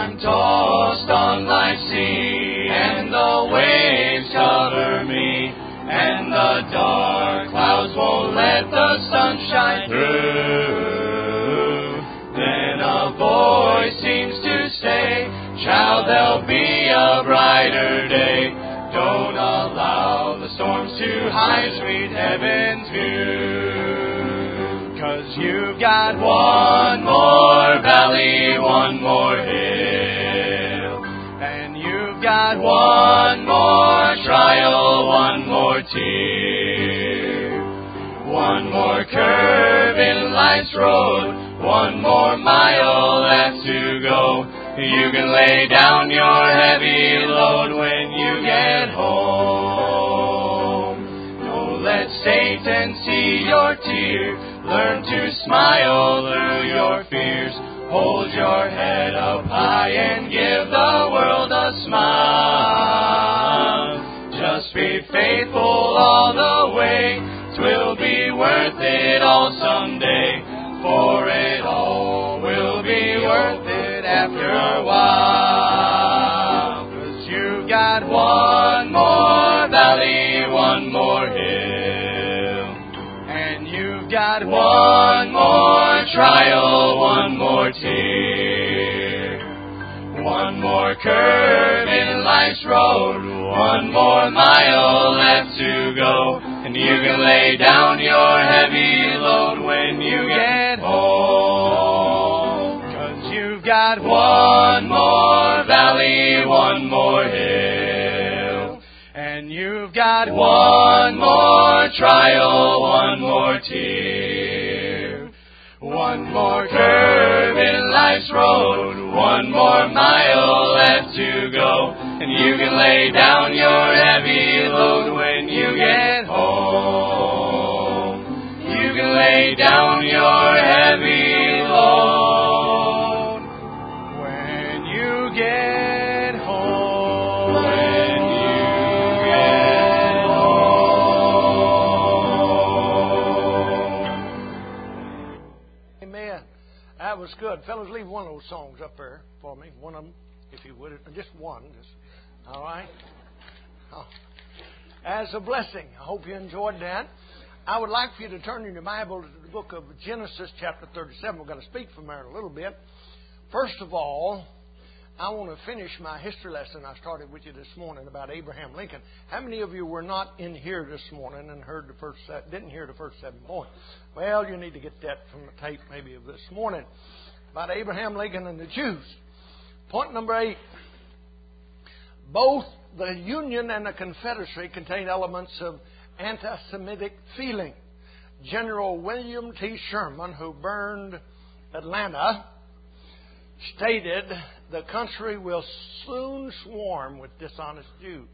I'm tossed on life's sea, and the waves cover me, and the dark clouds won't let the sun shine through. Then a voice seems to say, child, there'll be a brighter day. Don't allow the storms to hide sweet heaven's view. 'Cause you've got one more valley, one more hill, and you've got one more trial, one more tear, one more curve in life's road, one more mile left to go. You can lay down your heavy load when you get home. Don't let Satan see your tears. Learn to smile through your fears. Hold your head up high and give the world a smile. Just be faithful all the way. 'Twill be worth it all someday. For it all will be worth it after a while. 'Cause you've got one more valley, one more hill, and you've got one more trial, one more tear, one more curve in life's road, one more mile left to go, and you can lay down your heavy load when you get home. 'Cause you've got one more valley, one more hill, and you've got one more trial, one more tear, one more curve in life's road, one more mile left to go, and you can lay down your heavy load when you get home. You can lay down your heavy load when you get home. When you get home. Amen. That was good. Fellas, leave one of those songs up there for me. One of them, if you would. Just one. All right? Oh. As a blessing. I hope you enjoyed that. I would like for you to turn in your Bible to the book of Genesis chapter 37. We're going to speak from there in a little bit. First of all, I want to finish my history lesson I started with you this morning about Abraham Lincoln. How many of you were not in here this morning and didn't hear the first 7 points? Well, you need to get that from the tape maybe of this morning about Abraham Lincoln and the Jews. Point number 8. Both the Union and the Confederacy contained elements of anti-Semitic feeling. General William T. Sherman, who burned Atlanta, stated the country will soon swarm with dishonest Jews.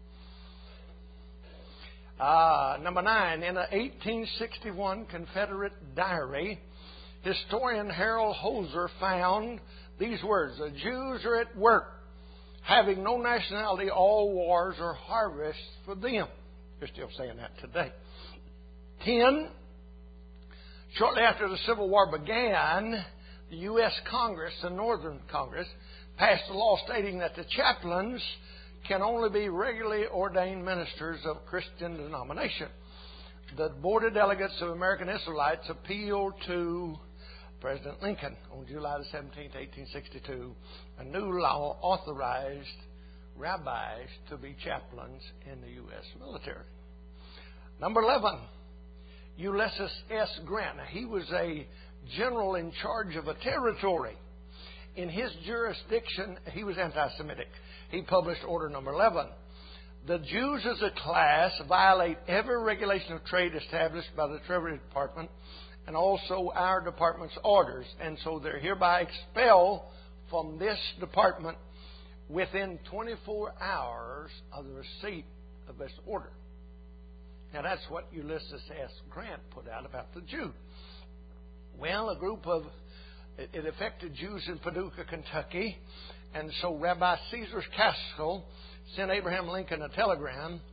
Number 9, in an 1861 Confederate diary, historian Harold Hoser found these words: the Jews are at work, having no nationality, all wars are harvests for them. They're still saying that today. 10, shortly after the Civil War began, the U.S. Congress, the Northern Congress, passed a law stating that the chaplains can only be regularly ordained ministers of Christian denomination. The Board of Delegates of American Israelites appealed to President Lincoln on July the 17th, 1862. A new law authorized rabbis to be chaplains in the U.S. military. Number 11, Ulysses S. Grant. Now, he was a general in charge of a territory. In his jurisdiction, he was anti-Semitic. He published Order Number 11. The Jews as a class violate every regulation of trade established by the Treasury Department and also our department's orders, and so they're hereby expelled from this department within 24 hours of the receipt of this order. Now, that's what Ulysses S. Grant put out about the Jews. Well, it affected Jews in Paducah, Kentucky, and so Rabbi Caesar Caskell sent Abraham Lincoln a telegram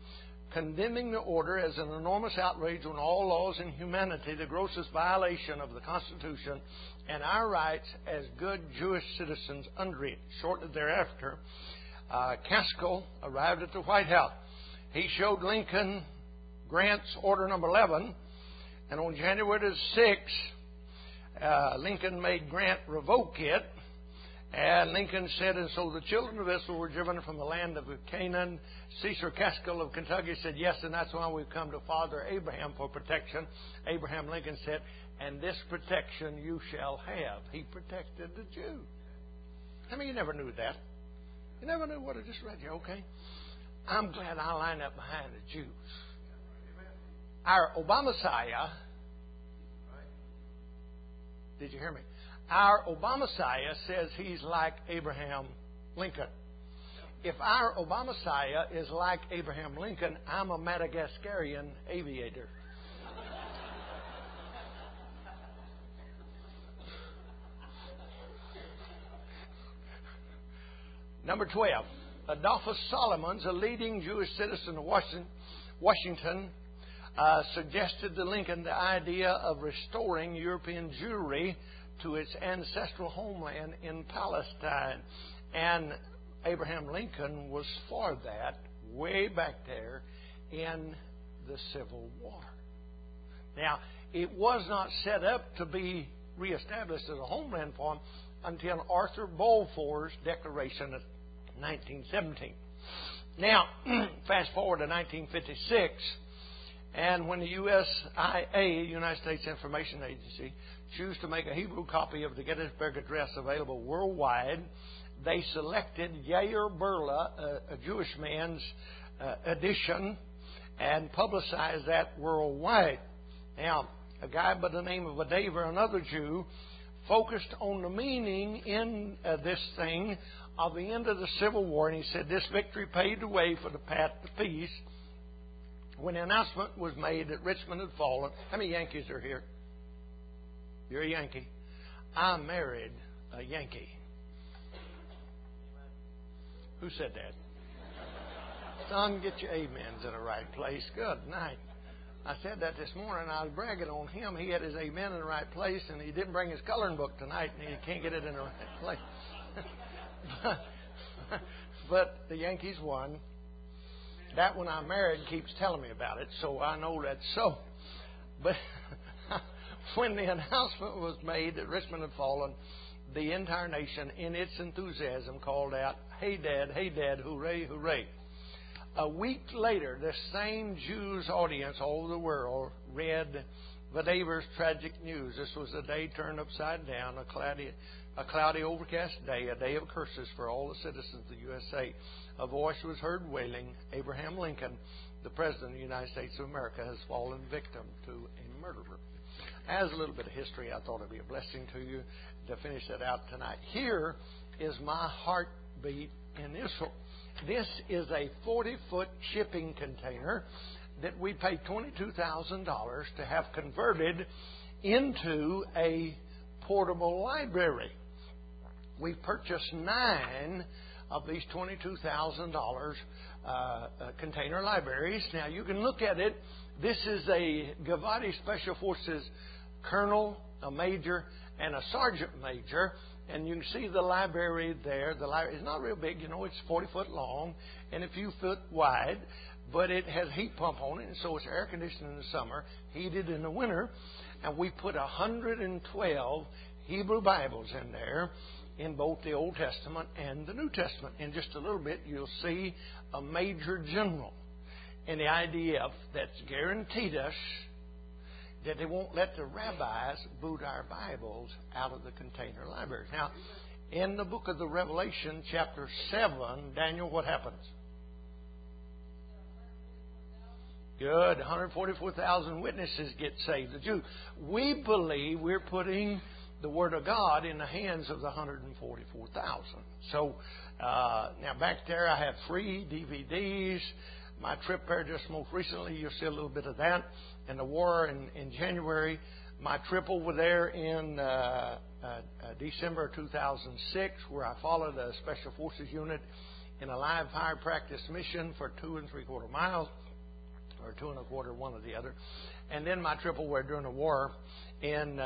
condemning the order as an enormous outrage on all laws and humanity, the grossest violation of the Constitution and our rights as good Jewish citizens under it. Shortly thereafter, Gaskell arrived at the White House. He showed Lincoln Grant's Order Number 11, and on January the 6th, Lincoln made Grant revoke it. And Lincoln said, and so the children of Israel were driven from the land of Canaan. Caesar Gaskell of Kentucky said, yes, and that's why we've come to Father Abraham for protection. Abraham Lincoln said, and this protection you shall have. He protected the Jews. I mean, you never knew that. You never knew what I just read you, okay? I'm glad I line up behind the Jews. Our Obama-Messiah, did you hear me? Our Obama-Messiah says he's like Abraham Lincoln. If our Obama-Messiah is like Abraham Lincoln, I'm a Madagascarian aviator. Number 12. Adolphus Solomons, a leading Jewish citizen of Washington, suggested to Lincoln the idea of restoring European Jewry to its ancestral homeland in Palestine. And Abraham Lincoln was for that way back there in the Civil War. Now, it was not set up to be reestablished as a homeland for him until Arthur Balfour's declaration of 1917. Now, fast forward to 1956, and when the USIA, United States Information Agency, chose to make a Hebrew copy of the Gettysburg Address available worldwide, they selected Yair Burla, a Jewish man's edition, and publicized that worldwide. Now, a guy by the name of Adaver, another Jew, focused on the meaning in this thing of the end of the Civil War, and he said this victory paved the way for the path to peace. When the announcement was made that Richmond had fallen, how many Yankees are here? You're a Yankee. I married a Yankee. Who said that? Son, get your amens in the right place. Good night. I said that this morning. I was bragging on him. He had his amen in the right place, and he didn't bring his coloring book tonight, and he can't get it in the right place. But the Yankees won. That one I married keeps telling me about it, so I know that's so. But when the announcement was made that Richmond had fallen, the entire nation, in its enthusiasm, called out, hey, Dad, hooray, hooray. A week later, the same Jews audience all over the world read Vadaver's tragic news. This was a day turned upside down, a cloudy, overcast day, a day of curses for all the citizens of the USA. A voice was heard wailing, Abraham Lincoln, the President of the United States of America, has fallen victim to a murderer. As a little bit of history, I thought it would be a blessing to you to finish that out tonight. Here is my heartbeat in Israel. This is a 40-foot shipping container that we paid $22,000 to have converted into a portable library. We purchased 9 of these $22,000 container libraries. Now, you can look at it. This is a Givati Special Forces colonel, a major, and a sergeant major. And you can see the library there. The library is not real big. You know, it's 40 foot long and a few foot wide. But it has a heat pump on it, and so it's air conditioned in the summer, heated in the winter. And we put 112 Hebrew Bibles in there, in both the Old Testament and the New Testament. In just a little bit, you'll see a major general in the IDF that's guaranteed us that they won't let the rabbis boot our Bibles out of the container libraries. Now, in the book of the Revelation, chapter 7, Daniel, what happens? Good. 144,000 witnesses get saved. The Jews. We believe we're putting the Word of God in the hands of the 144,000. So, now back there I have free DVDs. My trip there just most recently, you'll see a little bit of that. And the war in January. My trip over there in December 2006, where I followed a Special Forces unit in a live fire practice mission for 2 3/4 miles. 2 1/4, one or the other. And then my tripleware during the war in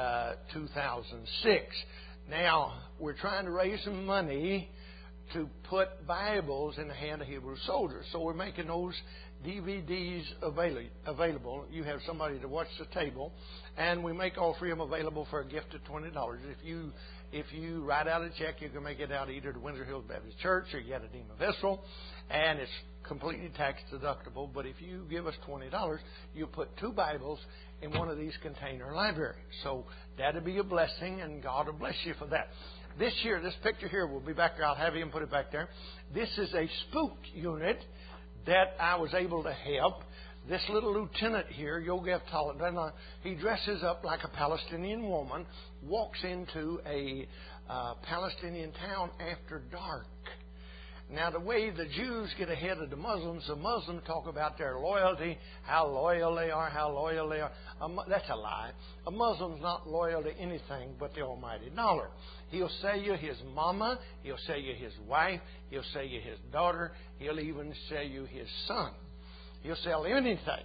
2006. Now, we're trying to raise some money to put Bibles in the hand of Hebrew soldiers. So we're making those DVDs available. You have somebody to watch the table. And we make all 3 of them available for a gift of $20. If you write out a check, you can make it out either to Windsor Hills Baptist Church or Yadadima Vessel. And it's completely tax deductible. But if you give us $20, you put 2 Bibles in one of these container libraries. So that'll be a blessing, and God will bless you for that. This year, this picture here will be back there. I'll have him put it back there. This is a spook unit that I was able to help. This little lieutenant here, Yogev Taladana, he dresses up like a Palestinian woman, walks into a Palestinian town after dark. Now, the way the Jews get ahead of the Muslims talk about their loyalty, how loyal they are, how loyal they are. That's a lie. A Muslim's not loyal to anything but the almighty dollar. He'll sell you his mama, he'll sell you his wife, he'll sell you his daughter, he'll even sell you his son. He'll sell anything.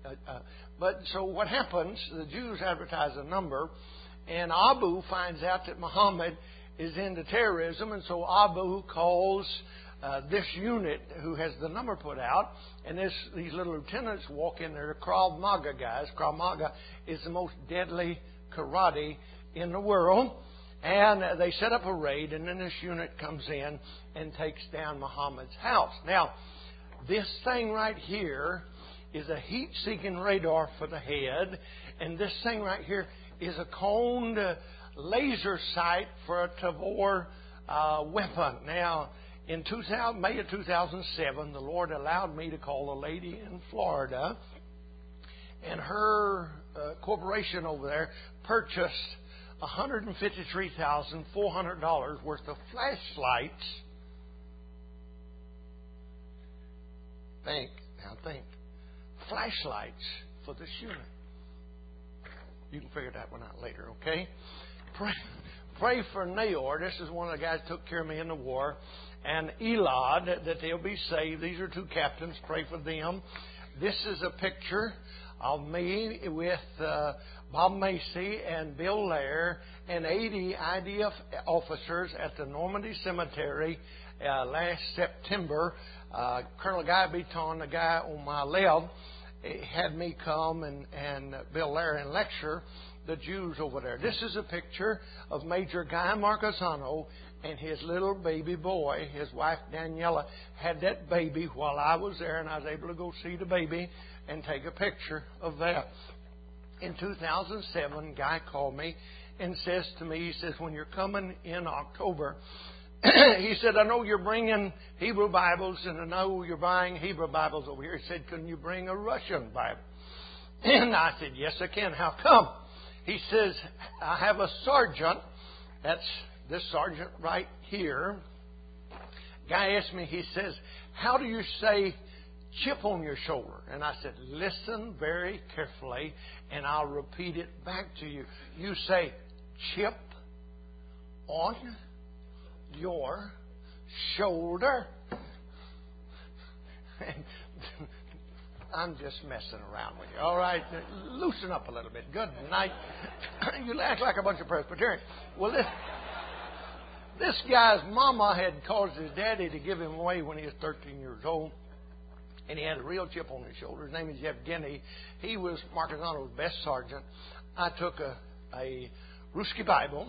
But so what happens, the Jews advertise a number, and Abu finds out that Muhammad is into terrorism, and so Abu calls this unit who has the number put out, and these little lieutenants walk in there, Krav Maga guys. Krav Maga is the most deadly karate in the world. And they set up a raid, and then this unit comes in and takes down Muhammad's house. Now, this thing right here is a heat-seeking radar for the head, and this thing right here is a coned laser sight for a Tavor weapon. Now, in May of 2007, the Lord allowed me to call a lady in Florida, and her corporation over there purchased $153,400 worth of flashlights. Think. Flashlights for this unit. You can figure that one out later, okay? Pray for Naor. This is one of the guys who took care of me in the war. And Elad, that they'll be saved. These are 2 captains. Pray for them. This is a picture of me with Bob Macy and Bill Lair and 80 IDF officers at the Normandy Cemetery last September. Colonel Guy Beaton, the guy on my left, had me come and Bill Lair and lecture the Jews over there. This is a picture of Major Guy Marcasano and his little baby boy. His wife Daniela had that baby while I was there, and I was able to go see the baby and take a picture of that. In 2007, Guy called me and says to me, he says, when you're coming in October, he said, I know you're bringing Hebrew Bibles, and I know you're buying Hebrew Bibles over here. He said, can you bring a Russian Bible? And I said, yes, I can. How come? He says, I have a sergeant. That's this sergeant right here. Guy asked me, he says, how do you say chip on your shoulder? And I said, listen very carefully, and I'll repeat it back to you. You say chip on your shoulder. I'm just messing around with you. All right, loosen up a little bit. Good night. You act like a bunch of Presbyterians. Well, this guy's mama had caused his daddy to give him away when he was 13 years old. And he had a real chip on his shoulder. His name is Yevgeny. He was Marcasano's best sergeant. I took a Ruski Bible.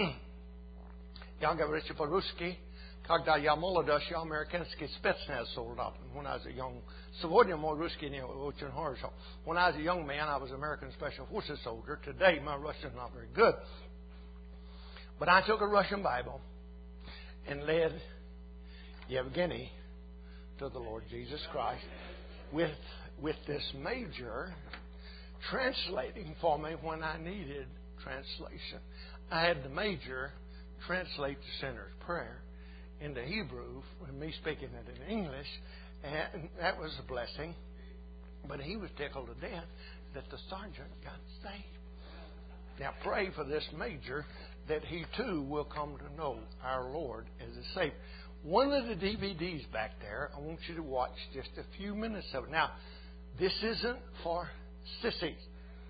Я говорю по-русски, когда я молодой, я американский спецназ солдат. When I was a young, сегодня мой русский не очень хорошо. When I was a young man, I was an American Special Forces soldier. Today, my Russian is not very good. But I took a Russian Bible and led Yevgeny to the Lord Jesus Christ with this major translating for me when I needed translation. I had the major translate the sinner's prayer into Hebrew and me speaking it in English, and that was a blessing. But he was tickled to death that the sergeant got saved. Now pray for this major that he too will come to know our Lord as a Savior. One of the DVDs back there, I want you to watch just a few minutes of it. Now, This isn't for sissies.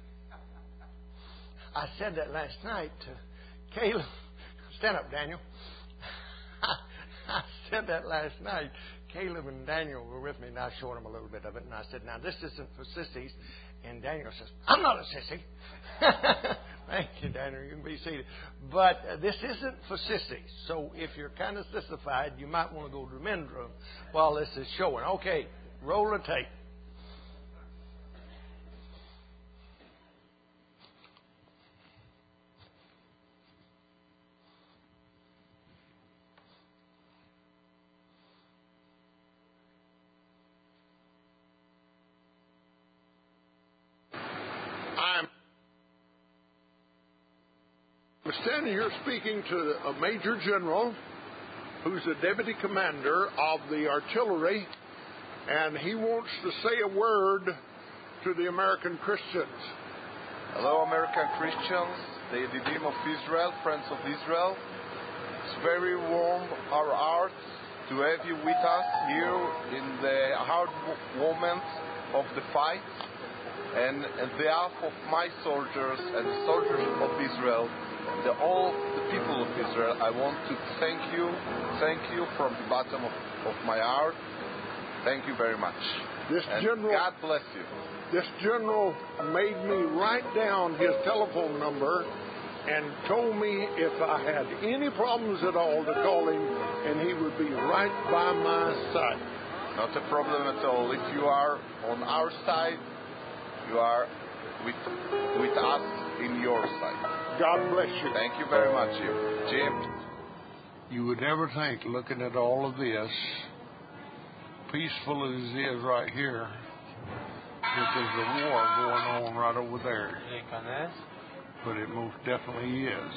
I said that last night to Caleb. Stand up, Daniel. I said that last night. Caleb and Daniel were with me, and I showed them a little bit of it. And I said, now, this isn't for sissies. And Daniel says, I'm not a sissy. Thank you, Daniel. You can be seated. But this isn't for sissies. So if you're kind of sissified, you might want to go to the men's room while this is showing. Okay, roll the tape. I'm standing here speaking to a Major General who's the Deputy Commander of the Artillery, and he wants to say a word to the American Christians. Hello, American Christians, the Yedidim of Israel, friends of Israel. It's very warm our hearts to have you with us here in the hard moments of the fight. And on behalf of my soldiers and the soldiers of Israel, and all the people of Israel, I want to thank you from the bottom of my heart. Thank you very much. God bless you. This general made me write down his telephone number and told me if I had any problems at all to call him, and he would be right by my side. Not a problem at all. If you are on our side, you are with us in your side. God bless you. Thank you very much, Jim. You would never think, looking at all of this, peaceful as it is right here, that there's a war going on right over there. But it most definitely is.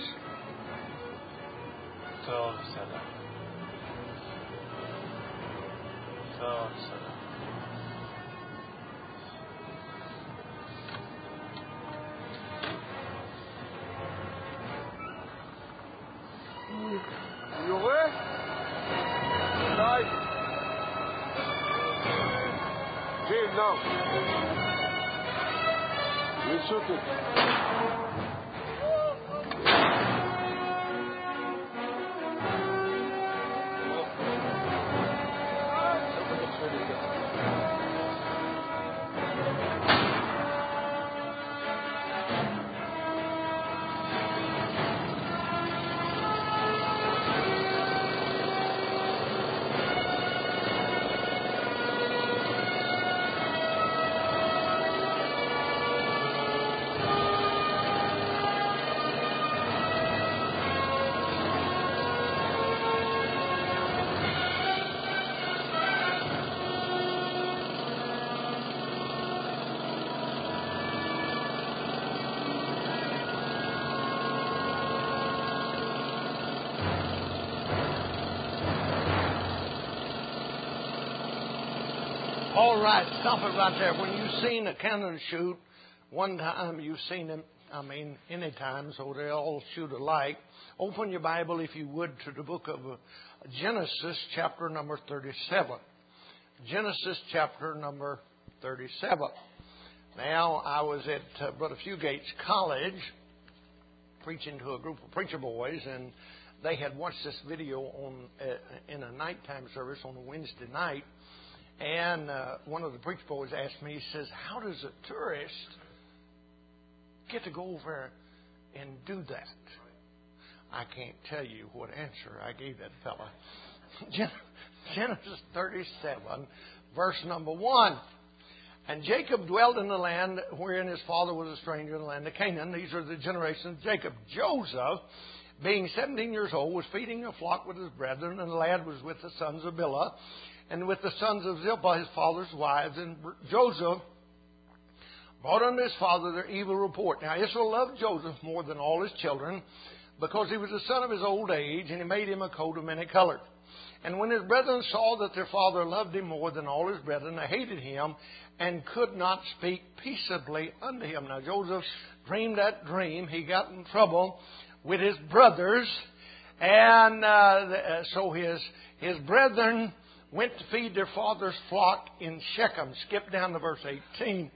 יורה? די. Jim, no. You shoot it. All right, stop it right there. When you've seen a cannon shoot, one time you've seen them, any time, so they all shoot alike. Open your Bible, if you would, to the book of Genesis, chapter number 37. Genesis, chapter number 37. Now, I was at Brother Fugate's college preaching to a group of preacher boys, and they had watched this video in a nighttime service on a Wednesday night. And one of the preacher boys asked me, he says, how does a tourist get to go over and do that? I can't tell you what answer I gave that fella. Genesis 37, verse number 1. And Jacob dwelt in the land wherein his father was a stranger in the land of Canaan. These are the generations of Jacob. Joseph, being 17 years old, was feeding a flock with his brethren, and the lad was with the sons of Bilhah, and with the sons of Zilpah, his father's wives. And Joseph brought unto his father their evil report. Now Israel loved Joseph more than all his children, because he was the son of his old age, and he made him a coat of many colors. And when his brethren saw that their father loved him more than all his brethren, they hated him, and could not speak peaceably unto him. Now Joseph dreamed that dream. He got in trouble with his brothers, and so his brethren went to feed their father's flock in Shechem. Skip down to verse 18.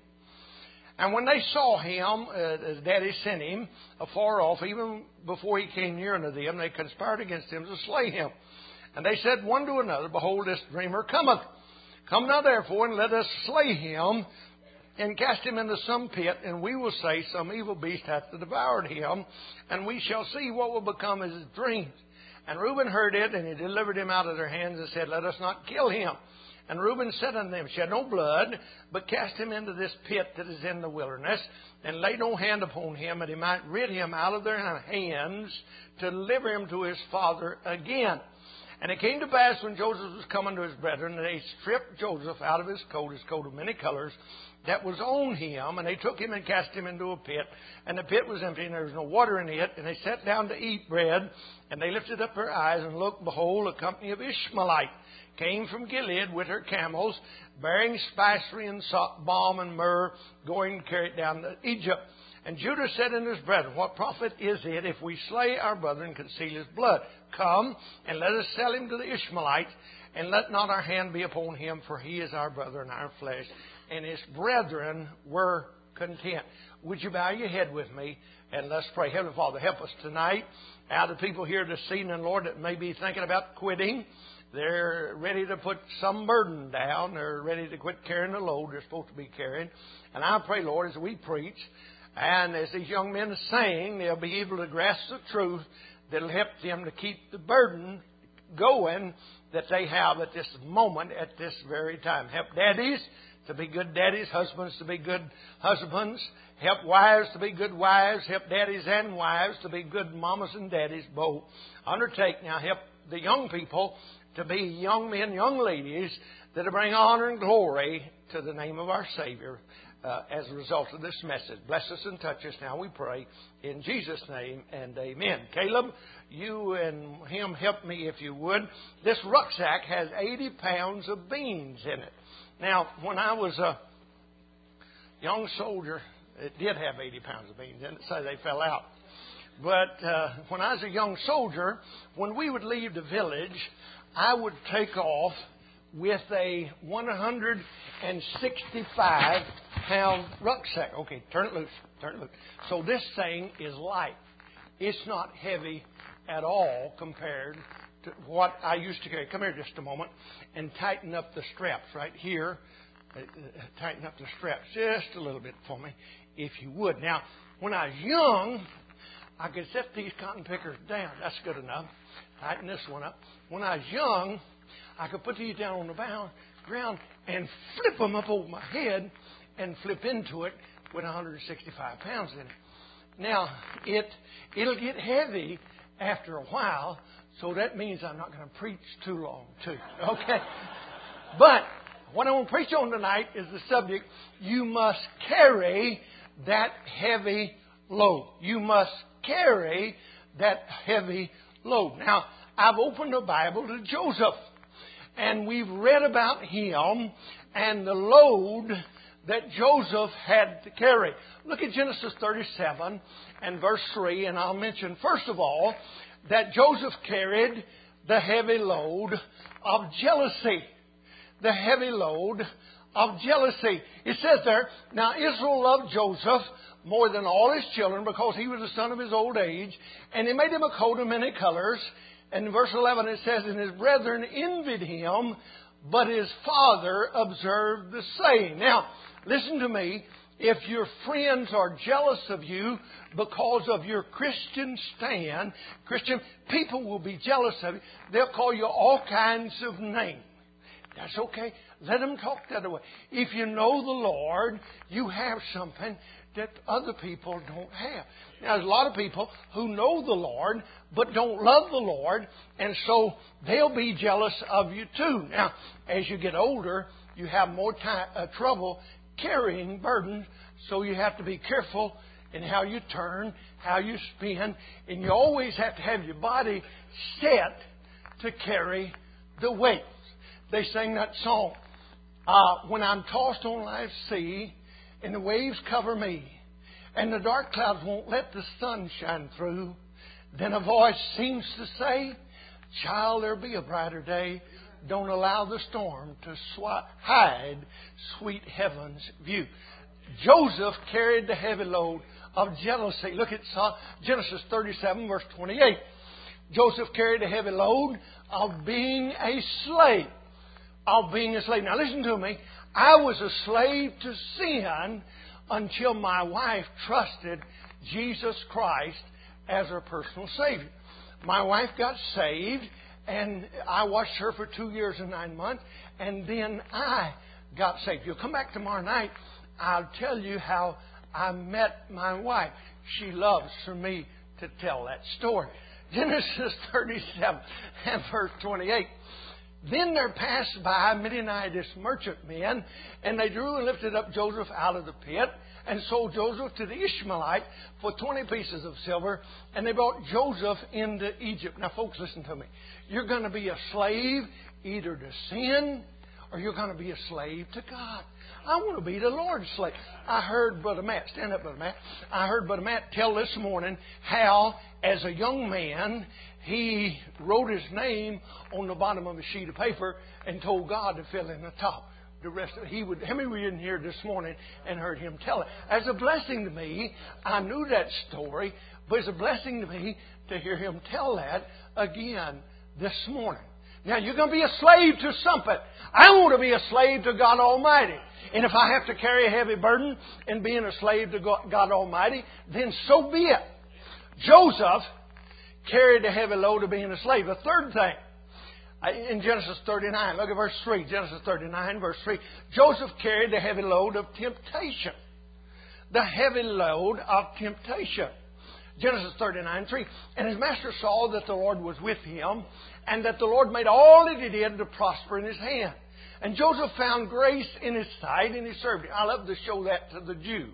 And when they saw him, as Daddy sent him, afar off, even before he came near unto them, they conspired against him to slay him. And they said one to another, Behold, this dreamer cometh. Come now therefore, and let us slay him, and cast him into some pit, and we will say, Some evil beast hath devoured him, and we shall see what will become of his dreams. And Reuben heard it, and he delivered him out of their hands, and said, Let us not kill him. And Reuben said unto them, Shed no blood, but cast him into this pit that is in the wilderness, and lay no hand upon him, that he might rid him out of their hands, to deliver him to his father again. And it came to pass, when Joseph was coming to his brethren, they stripped Joseph out of his coat of many colors, that was on him, and they took him and cast him into a pit. And the pit was empty, and there was no water in it. And they sat down to eat bread, and they lifted up their eyes, and looked, behold, a company of Ishmaelites came from Gilead with her camels, bearing spicery and balm and myrrh, going to carry it down to Egypt. And Judah said unto his brethren, What profit is it if we slay our brother and conceal his blood? Come, and let us sell him to the Ishmaelites, and let not our hand be upon him, for he is our brother and our flesh. And his brethren were content. Would you bow your head with me, and let's pray. Heavenly Father, help us tonight. Out of people here this evening, Lord, that may be thinking about quitting. They're ready to put some burden down. They're ready to quit carrying the load they're supposed to be carrying. And I pray, Lord, as we preach, and as these young men sing, they'll be able to grasp the truth that'll help them to keep the burden going that they have at this moment, at this very time. Help daddies to be good daddies, husbands to be good husbands. Help wives to be good wives. Help daddies and wives to be good mamas and daddies both. Undertake now, help the young people to be young men, young ladies that will bring honor and glory to the name of our Savior as a result of this message. Bless us and touch us now, we pray, in Jesus' name, and amen. Caleb, you and him help me if you would. This rucksack has 80 pounds of beans in it. Now, when I was a young soldier, it did have 80 pounds of beans in it, so they fell out. But when I was a young soldier, when we would leave the village, I would take off with a 165-pound rucksack. Okay, turn it loose, turn it loose. So this thing is light. It's not heavy at all compared to what I used to carry. Come here just a moment and tighten up the straps right here. Tighten up the straps just a little bit for me, if you would. Now, when I was young, I could set these cotton pickers down. That's good enough. Tighten this one up. When I was young, I could put these down on the ground and flip them up over my head and flip into it with 165 pounds in it. Now, it'll get heavy after a while, so that means I'm not going to preach too long, too. Okay? But what I want to preach on tonight is the subject, you must carry that heavy load. You must carry that heavy load. Now, I've opened the Bible to Joseph, and we've read about him and the load that Joseph had to carry. Look at Genesis 37 and verse 3, and I'll mention first of all that Joseph carried the heavy load of jealousy. The heavy load of jealousy. It says there, Now Israel loved Joseph more than all his children, because he was the son of his old age, and he made him a coat of many colors. And in verse 11 it says, And his brethren envied him, but his father observed the same. Now, listen to me. If your friends are jealous of you because of your Christian stand, Christian people will be jealous of you. They'll call you all kinds of names. That's okay. Let them talk the other way. If you know the Lord, you have something that other people don't have. Now, there's a lot of people who know the Lord but don't love the Lord, and so they'll be jealous of you too. Now, as you get older, you have more trouble carrying burdens, so you have to be careful in how you turn, how you spin, and you always have to have your body set to carry the weight. They sang that song, When I'm tossed on life's sea, and the waves cover me, and the dark clouds won't let the sun shine through, then a voice seems to say, Child, there'll be a brighter day. Don't allow the storm to hide sweet heaven's view. Joseph carried the heavy load of jealousy. Look at Genesis 37, verse 28. Joseph carried the heavy load of being a slave. Now listen to me. I was a slave to sin until my wife trusted Jesus Christ as her personal Savior. My wife got saved, and I watched her for 2 years and 9 months, and then I got saved. You'll come back tomorrow night. I'll tell you how I met my wife. She loves for me to tell that story. Genesis 37 and verse 28. Then there passed by Midianites merchantmen, and they drew and lifted up Joseph out of the pit, and sold Joseph to the Ishmaelite for 20 pieces of silver, and they brought Joseph into Egypt. Now, folks, listen to me. You're going to be a slave either to sin, or you're going to be a slave to God. I want to be the Lord's slave. I heard Brother Matt, stand up, Brother Matt. I heard Brother Matt tell this morning how, as a young man, he wrote his name on the bottom of a sheet of paper and told God to fill in the top. The rest of it, how many were in here this morning and heard him tell it? As a blessing to me, I knew that story, but it's a blessing to me to hear him tell that again this morning. Now, you're going to be a slave to something. I want to be a slave to God Almighty. And if I have to carry a heavy burden in being a slave to God Almighty, then so be it. Joseph carried a heavy load of being a slave. The third thing, in Genesis 39, look at verse 3. Genesis 39, verse 3. Joseph carried the heavy load of temptation. The heavy load of temptation. Genesis 39, 3. And his master saw that the Lord was with him, and that the Lord made all that he did to prosper in his hand. And Joseph found grace in his sight, and he served him. I love to show that to the Jews.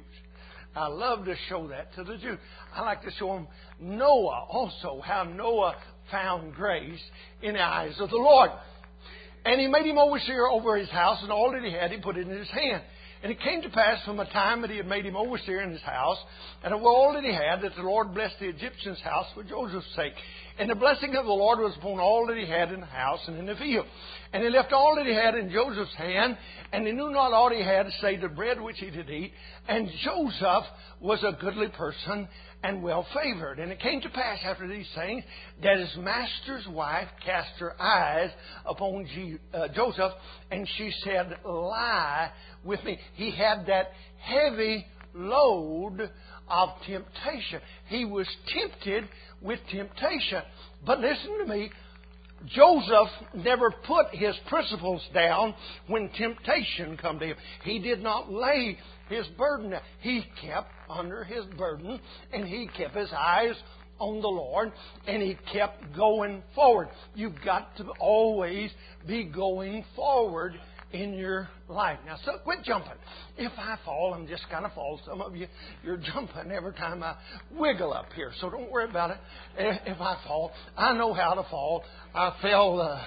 I love to show that to the Jews. I like to show them Noah also, how Noah found grace in the eyes of the Lord. And he made him overseer over his house, and all that he had he put in his hand. And it came to pass from the time that he had made him overseer in his house, and of all that he had, that the Lord blessed the Egyptian's house for Joseph's sake. And the blessing of the Lord was upon all that he had in the house and in the field. And he left all that he had in Joseph's hand, and he knew not all he had save the bread which he did eat. And Joseph was a goodly person and well favored. And it came to pass after these things that his master's wife cast her eyes upon Joseph, and she said, "Lie with me." He had that heavy load of temptation. He was tempted with temptation. But listen to me. Joseph never put his principles down when temptation come to him. He did not lay his burden down. He kept under his burden, and he kept his eyes on the Lord, and he kept going forward. You've got to always be going forward in your life. Now, so quit jumping. If I fall, I'm just going to fall. Some of you, you're jumping every time I wiggle up here, so don't worry about it. If I fall, I know how to fall. I fell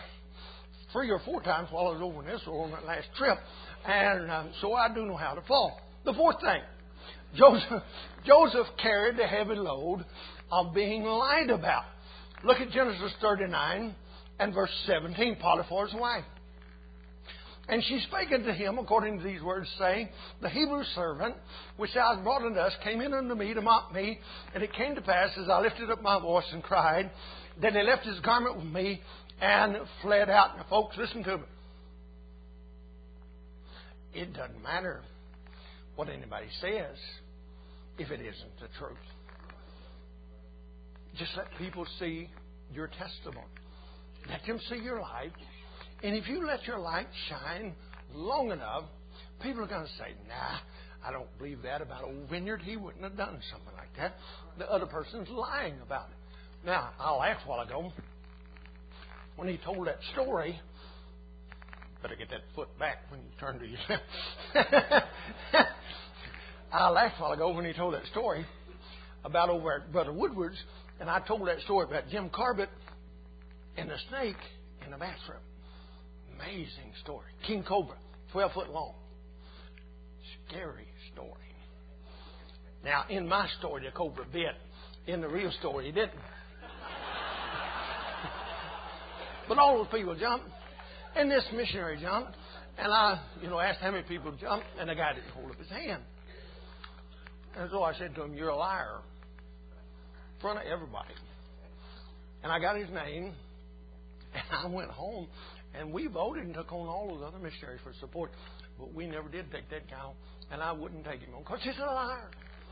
3 or 4 times while I was over in Israel on that last trip, and so I do know how to fall. The fourth thing, Joseph carried the heavy load of being lied about. Look at Genesis 39 and verse 17, Potiphar's wife. And she spake unto him according to these words, saying, The Hebrew servant which thou hast brought unto us came in unto me to mock me. And it came to pass, as I lifted up my voice and cried, that he left his garment with me and fled out. Now, folks, listen to me. It doesn't matter what anybody says if it isn't the truth. Just let people see your testimony. Let them see your life. And if you let your light shine long enough, people are going to say, "Nah, I don't believe that about Old Vineyard. He wouldn't have done something like that. The other person's lying about it." Now, I laughed a while ago when he told that story. Better get that foot back when you turn to your left. I laughed a while ago when he told that story about over at Brother Woodward's, and I told that story about Jim Corbett and the snake in the bathroom. Amazing story. King Cobra, 12 foot long. Scary story. Now, in my story, the cobra bit. In the real story, he didn't. But all those people jumped. And this missionary jumped, and I, asked how many people jumped, and the guy didn't hold up his hand. And so I said to him, "You're a liar," in front of everybody. And I got his name, and I went home, and we voted and took on all those other missionaries for support. But we never did take that guy on, and I wouldn't take him on because he's a liar.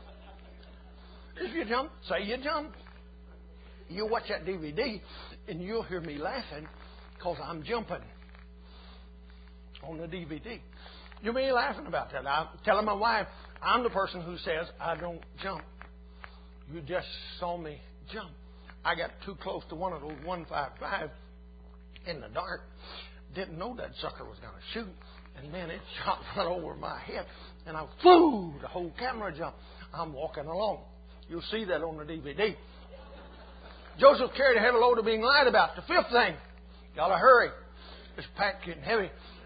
If you jump, say you jumped. You watch that DVD, and you'll hear me laughing because I'm jumping on the DVD. You'll be laughing about that. I'm telling my wife, I'm the person who says I don't jump. You just saw me jump. I got too close to one of those 155 in the dark. Didn't know that sucker was going to shoot. And man, it shot right over my head. And I flew, the whole camera jumped. I'm walking along. You'll see that on the DVD. Joseph carried a heavy load of being lied about. The fifth thing. Got to hurry. This pack getting heavy.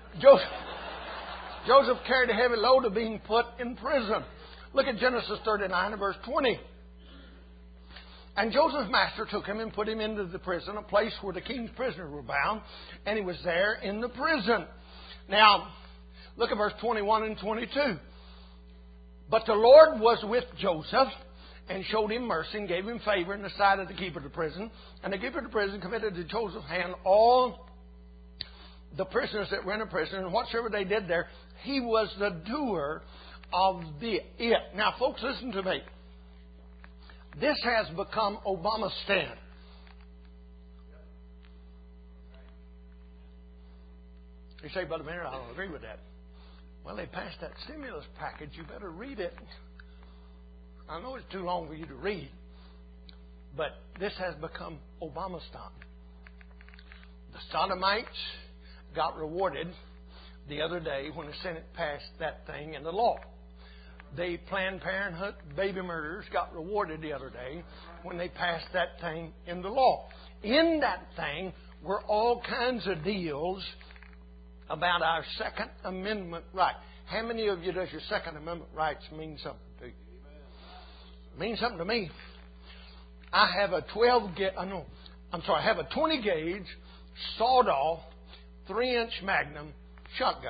Joseph carried a heavy load of being put in prison. Look at Genesis 39 and verse 20. And Joseph's master took him and put him into the prison, a place where the king's prisoners were bound, and he was there in the prison. Now, look at verse 21 and 22. But the Lord was with Joseph and showed him mercy and gave him favor in the sight of the keeper of the prison. And the keeper of the prison committed to Joseph's hand all the prisoners that were in the prison, and whatsoever they did there, he was the doer of it. Now, folks, listen to me. This has become Obama's stand. You say, Brother Maynard, I don't agree with that. Well, they passed that stimulus package. You better read it. I know it's too long for you to read, but this has become Obama's stand. The Sodomites got rewarded the other day when the Senate passed that thing into law. The Planned Parenthood baby murderers got rewarded the other day when they passed that thing into law. In that thing were all kinds of deals about our Second Amendment right. How many of you does your Second Amendment rights mean something to you? It means something to me. I have a 20 gauge sawed off 3-inch Magnum shotgun.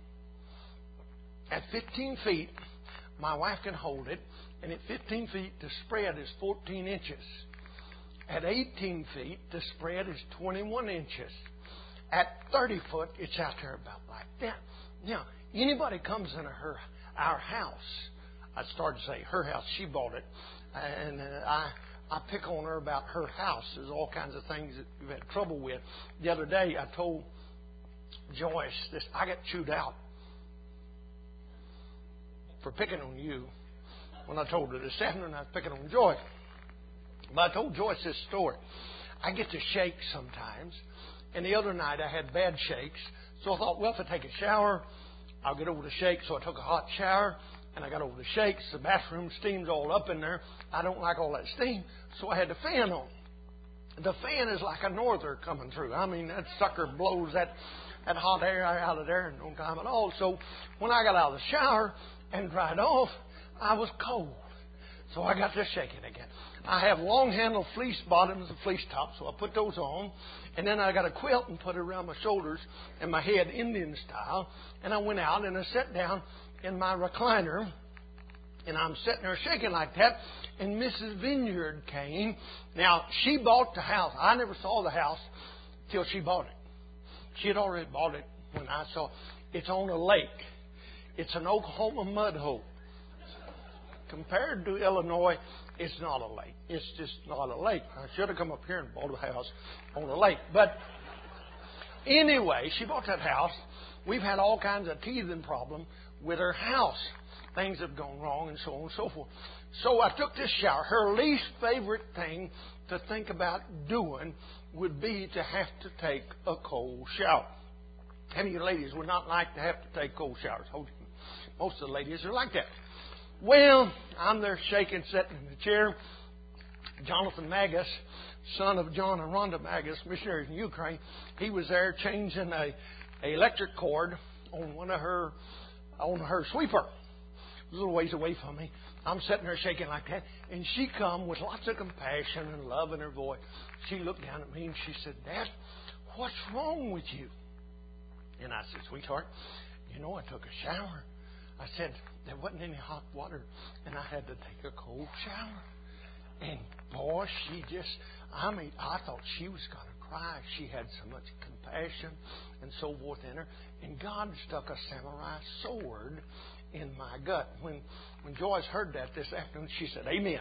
At 15 feet, my wife can hold it, and at 15 feet, the spread is 14 inches. At 18 feet, the spread is 21 inches. At 30 foot, it's out there about like that. Now, anybody comes into our house, I started to say her house, she bought it, and I pick on her about her house. There's all kinds of things that we've had trouble with. The other day, I told Joyce this. I got chewed out for picking on you when I told her this afternoon. I was picking on Joyce. But I told Joyce this story. I get to shake sometimes. And the other night I had bad shakes. So I thought, well, if I take a shower, I'll get over the shakes. So I took a hot shower and I got over the shakes. The bathroom steam's all up in there. I don't like all that steam. So I had the fan on. The fan is like a norther coming through. I mean, that sucker blows that hot air out of there in no time at all. So when I got out of the shower and dried off, I was cold. So I got to shaking again. I have long-handled fleece bottoms and fleece tops, so I put those on. And then I got a quilt and put it around my shoulders and my head Indian style. And I went out and I sat down in my recliner. And I'm sitting there shaking like that. And Mrs. Vineyard came. Now, she bought the house. I never saw the house till she bought it. She had already bought it when I saw it. It's on a lake. It's an Oklahoma mud hole. Compared to Illinois, it's not a lake. It's just not a lake. I should have come up here and bought a house on a lake. But anyway, she bought that house. We've had all kinds of teething problems with her house. Things have gone wrong and so on and so forth. So I took this shower. Her least favorite thing to think about doing would be to have to take a cold shower. How many of you ladies would not like to have to take cold showers? Most of the ladies are like that. Well, I'm there shaking, sitting in the chair. Jonathan Magus, son of John and Rhonda Magus, missionaries in Ukraine, he was there changing a electric cord on her sweeper. A little ways away from me. I'm sitting there shaking like that, and she come with lots of compassion and love in her voice. She looked down at me and she said, "Dad, what's wrong with you?" And I said, sweetheart, you know I took a shower. I said, there wasn't any hot water, and I had to take a cold shower. And boy, I thought she was going to cry. She had so much compassion and so forth in her. And God stuck a samurai sword in my gut. When Joyce heard that this afternoon, she said, amen.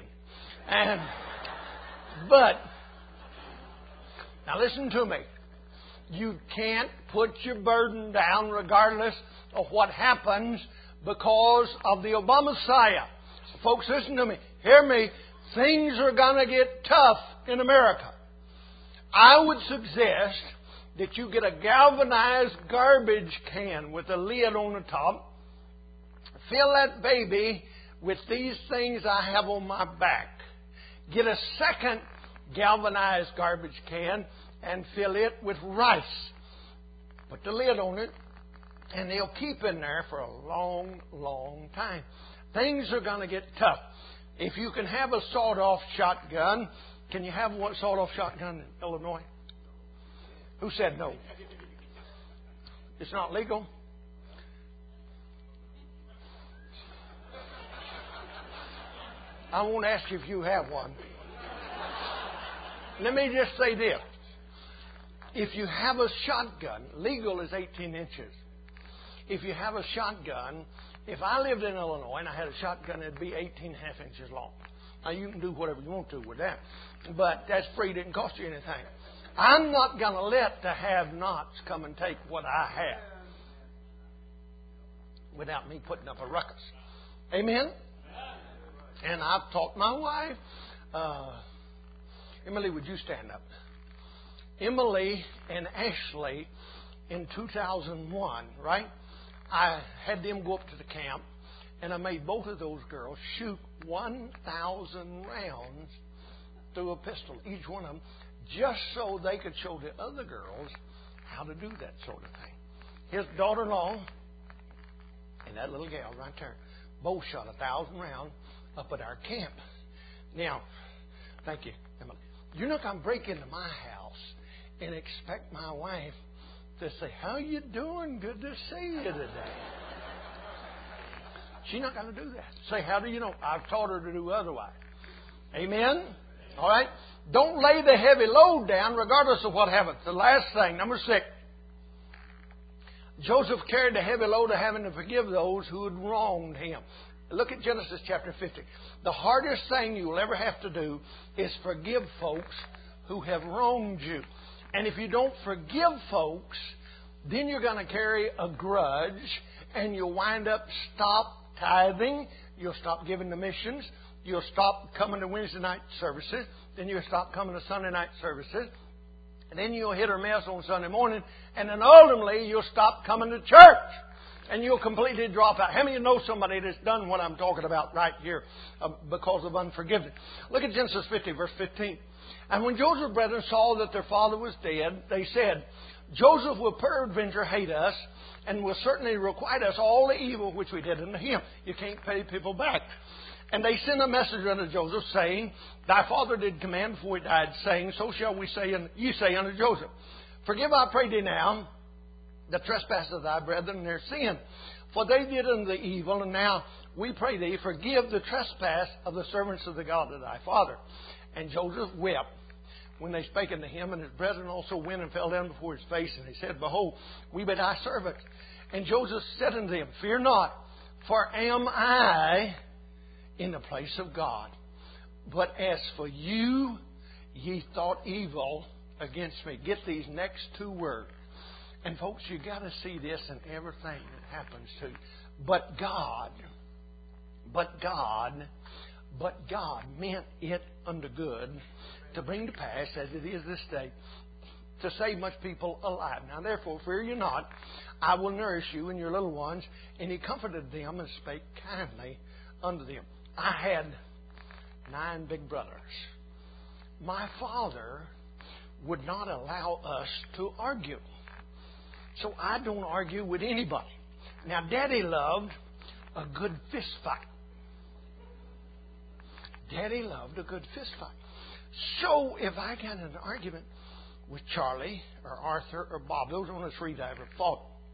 But, now listen to me. You can't put your burden down regardless of what happens because of the Obama Messiah. Folks, listen to me. Hear me. Things are going to get tough in America. I would suggest that you get a galvanized garbage can with a lid on the top. Fill that baby with these things I have on my back. Get a second galvanized garbage can and fill it with rice. Put the lid on it, and they'll keep in there for a long, long time. Things are going to get tough. If you can have a sawed-off shotgun, can you have one sawed-off shotgun in Illinois? Who said no? It's not legal. I won't ask you if you have one. Let me just say this. If you have a shotgun, legal is 18 inches. If you have a shotgun, if I lived in Illinois and I had a shotgun, it'd be 18.5 inches long. Now, you can do whatever you want to with that. But that's free. It didn't cost you anything. I'm not going to let the have-nots come and take what I have without me putting up a ruckus. Amen? And I've taught my wife. Emily, would you stand up? Emily and Ashley in 2001, right? I had them go up to the camp, and I made both of those girls shoot 1,000 rounds through a pistol, each one of them, just so they could show the other girls how to do that sort of thing. His daughter-in-law and that little gal right there both shot 1,000 rounds up at our camp. Now, thank you, Emily. You're not going to break into my house and expect my wife to say, how you doing? Good to see you today. She's not going to do that. Say, how do you know? I've taught her to do otherwise. Amen? All right? Don't lay the heavy load down regardless of what happens. The last thing, number 6. Joseph carried the heavy load of having to forgive those who had wronged him. Look at Genesis chapter 50. The hardest thing you will ever have to do is forgive folks who have wronged you. And if you don't forgive folks, then you're going to carry a grudge, and you'll wind up stop tithing. You'll stop giving to missions. You'll stop coming to Wednesday night services. Then you'll stop coming to Sunday night services. And then you'll hit or miss on Sunday morning. And then ultimately, you'll stop coming to church. And you'll completely drop out. How many of you know somebody that's done what I'm talking about right here because of unforgiveness? Look at Genesis 50, verse 15. And when Joseph's brethren saw that their father was dead, they said, Joseph will peradventure hate us, and will certainly requite us all the evil which we did unto him. You can't pay people back. And they sent a messenger unto Joseph, saying, Thy father did command before he died, saying, So shall we say, and you say unto Joseph, Forgive, I pray thee now, the trespass of thy brethren and their sin. For they did unto thee evil, and now we pray thee, forgive the trespass of the servants of the God of thy father. And Joseph wept when they spake unto him, and his brethren also went and fell down before his face, and he said, Behold, we be thy servants. And Joseph said unto them, Fear not, for am I in the place of God? But as for you, ye thought evil against me. Get these next two words. And folks, you got to see this in everything that happens to you. But God meant it unto good to bring to pass, as it is this day, to save much people alive. Now therefore, fear you not, I will nourish you and your little ones. And he comforted them and spake kindly unto them. I had 9 big brothers. My father would not allow us to argue. So I don't argue with anybody. Now, Daddy loved a good fist fight. Daddy loved a good fist fight. So if I got in an argument with Charlie or Arthur or Bob, those are the only 3 that I ever fought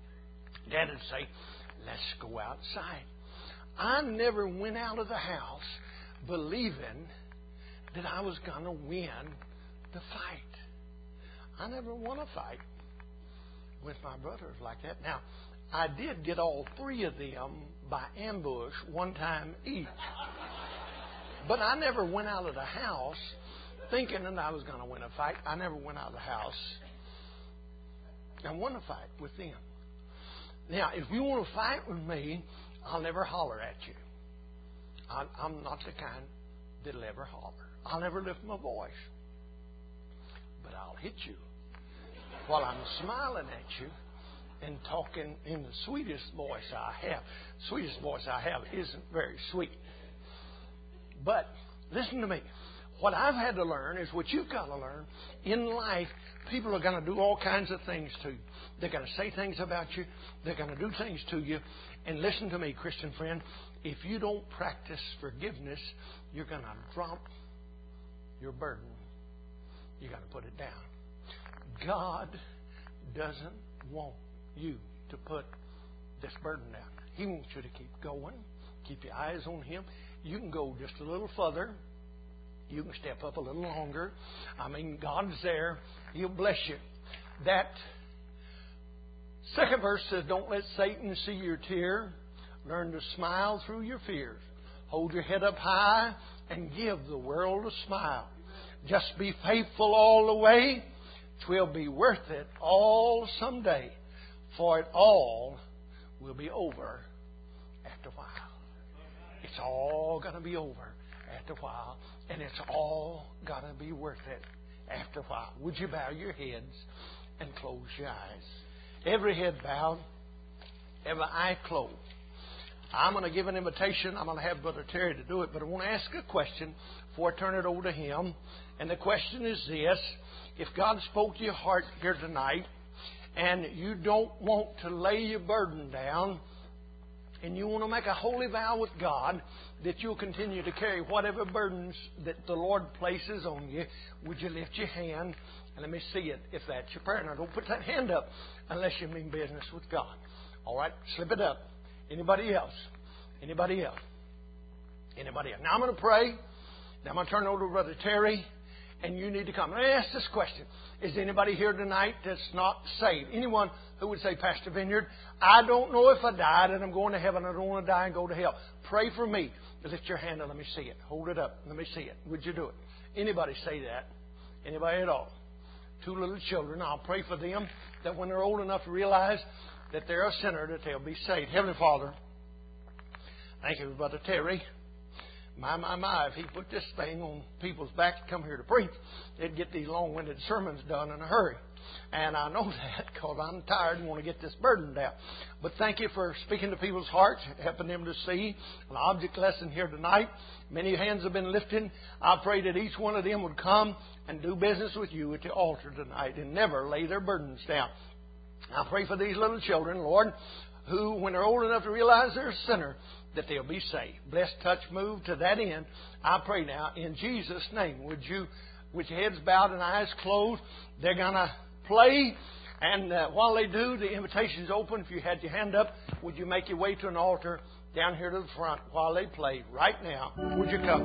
Dad would say, let's go outside. I never went out of the house believing that I was going to win the fight. I never won a fight with my brothers like that. Now, I did get all three of them by ambush one time each. But I never went out of the house thinking that I was going to win a fight. I never went out of the house and won a fight with them. Now, if you want to fight with me, I'll never holler at you. I'm not the kind that'll ever holler. I'll never lift my voice. But I'll hit you while I'm smiling at you and talking in the sweetest voice I have. Sweetest voice I have isn't very sweet. But listen to me. What I've had to learn is what you've got to learn. In life, people are going to do all kinds of things to you. They're going to say things about you. They're going to do things to you. And listen to me, Christian friend. If you don't practice forgiveness, you're going to drop your burden. You're going to put it down. God doesn't want you to put this burden down. He wants you to keep going. Keep your eyes on Him. You can go just a little further. You can step up a little longer. I mean, God's there. He'll bless you. That second verse says, don't let Satan see your tear. Learn to smile through your fears. Hold your head up high and give the world a smile. Just be faithful all the way. 'Twill be worth it all someday. For it all will be over after a while. It's all going to be over after a while. And it's all going to be worth it after a while. Would you bow your heads and close your eyes? Every head bowed, every eye closed. I'm going to give an invitation. I'm going to have Brother Terry to do it. But I want to ask a question before I turn it over to him. And the question is this. If God spoke to your heart here tonight and you don't want to lay your burden down and you want to make a holy vow with God that you'll continue to carry whatever burdens that the Lord places on you, would you lift your hand and let me see it if that's your prayer. Now, don't put that hand up unless you mean business with God. All right? Slip it up. Anybody else? Anybody else? Anybody else? Now, I'm going to pray. Now, I'm going to turn it over to Brother Terry. And you need to come. Let me ask this question. Is anybody here tonight that's not saved? Anyone who would say, Pastor Vineyard, I don't know if I died and I'm going to heaven. I don't want to die and go to hell. Pray for me. Lift your hand and let me see it. Hold it up. Let me see it. Would you do it? Anybody say that? Anybody at all? 2 little children. I'll pray for them that when they're old enough to realize that they're a sinner, that they'll be saved. Heavenly Father, thank you for Brother Terry. My, if he put this thing on people's backs to come here to preach, they'd get these long-winded sermons done in a hurry. And I know that because I'm tired and want to get this burden down. But thank you for speaking to people's hearts, helping them to see an object lesson here tonight. Many hands have been lifted. I pray that each one of them would come and do business with you at the altar tonight and never lay their burdens down. I pray for these little children, Lord, who, when they're old enough to realize they're a sinner, that they'll be saved. Bless, touch, move to that end. I pray now in Jesus' name. Would you, with your heads bowed and eyes closed, they're going to play. And while they do, the invitation's open. If you had your hand up, would you make your way to an altar down here to the front while they play right now? Would you come?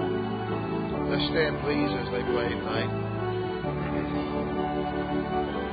Let's stand, please, as they play tonight.